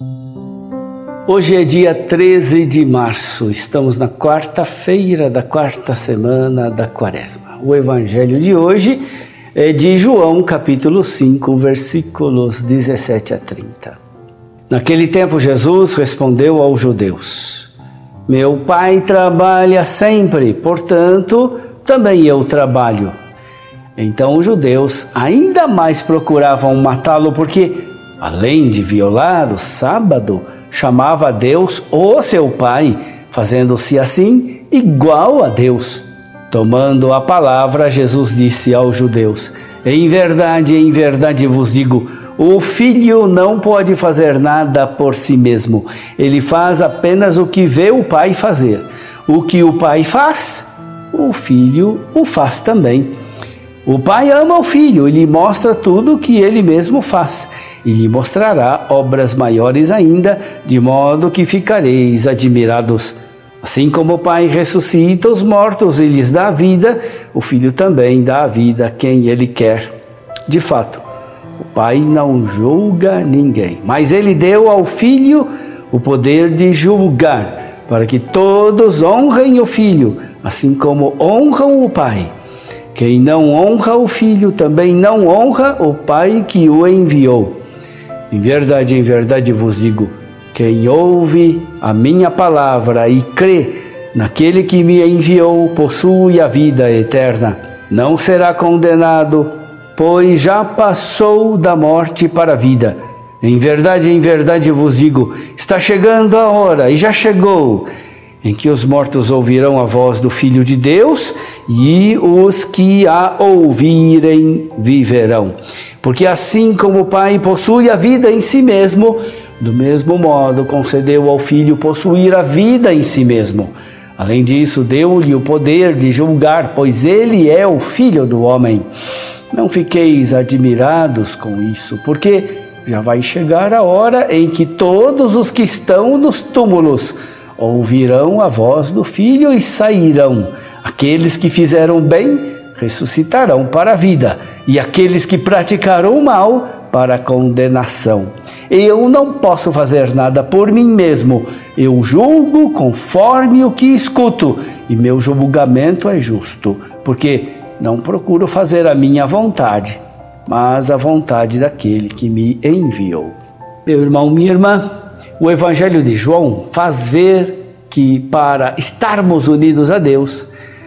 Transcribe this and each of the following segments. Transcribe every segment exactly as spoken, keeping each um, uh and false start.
Hoje é dia treze de março, estamos na quarta-feira da quarta semana da Quaresma. O evangelho de hoje é de João, capítulo cinco, versículos dezessete a trinta. Naquele tempo Jesus respondeu aos judeus: Meu Pai trabalha sempre, portanto, também eu trabalho. Então os judeus ainda mais procuravam matá-lo porque, além de violar o sábado, chamava a Deus o seu Pai, fazendo-se assim igual a Deus. Tomando a palavra, Jesus disse aos judeus: Em verdade, em verdade vos digo, o Filho não pode fazer nada por si mesmo. Ele faz apenas o que vê o Pai fazer. O que o Pai faz, o Filho o faz também. O Pai ama o Filho e lhe mostra tudo o que ele mesmo faz, e lhe mostrará obras maiores ainda, de modo que ficareis admirados. Assim como o Pai ressuscita os mortos e lhes dá vida, o Filho também dá a vida a quem ele quer. De fato, o Pai não julga ninguém, mas ele deu ao Filho o poder de julgar, para que todos honrem o Filho, assim como honram o Pai. Quem não honra o Filho também não honra o Pai que o enviou. Em verdade, em verdade vos digo, quem ouve a minha palavra e crê naquele que me enviou possui a vida eterna. Não será condenado, pois já passou da morte para a vida. Em verdade, em verdade vos digo, está chegando a hora, e já chegou, em que os mortos ouvirão a voz do Filho de Deus, e os que a ouvirem viverão. Porque assim como o Pai possui a vida em si mesmo, do mesmo modo concedeu ao Filho possuir a vida em si mesmo. Além disso, deu-lhe o poder de julgar, pois ele é o Filho do homem. Não fiqueis admirados com isso, porque já vai chegar a hora em que todos os que estão nos túmulos ouvirão a voz do Filho e sairão. Aqueles que fizeram bem ressuscitarão para a vida, e aqueles que praticaram o mal para a condenação. Eu não posso fazer nada por mim mesmo. Eu julgo conforme o que escuto, e meu julgamento é justo, porque não procuro fazer a minha vontade, mas a vontade daquele que me enviou. Meu irmão, minha irmã, o Evangelho de João faz ver que para estarmos unidos a Deus,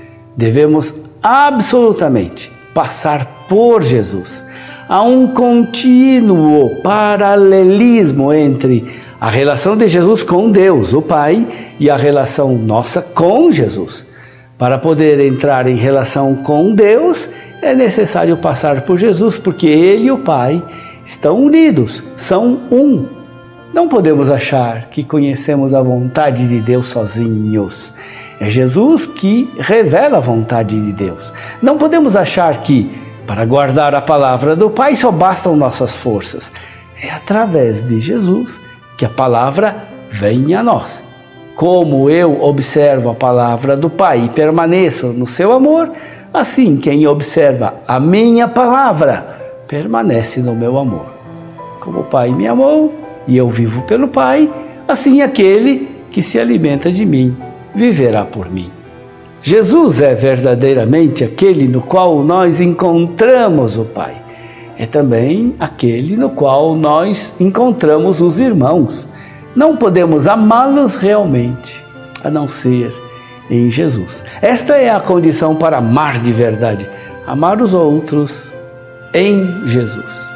devemos absolutamente passar por Jesus. Há um contínuo paralelismo entre a relação de Jesus com Deus, o Pai, e a relação nossa com Jesus. Para poder entrar em relação com Deus, é necessário passar por Jesus, porque Ele e o Pai estão unidos, são um. Não podemos achar que conhecemos a vontade de Deus sozinhos. É Jesus que revela a vontade de Deus. Não podemos achar que, para guardar a palavra do Pai, só bastam nossas forças. É através de Jesus que a palavra vem a nós. Como eu observo a palavra do Pai e permaneço no seu amor, assim quem observa a minha palavra permanece no meu amor. Como o Pai me amou e eu vivo pelo Pai, assim aquele que se alimenta de mim viverá por mim. Jesus é verdadeiramente aquele no qual nós encontramos o Pai. É também aquele no qual nós encontramos os irmãos. Não podemos amá-los realmente, a não ser em Jesus. Esta é a condição para amar de verdade, amar os outros em Jesus.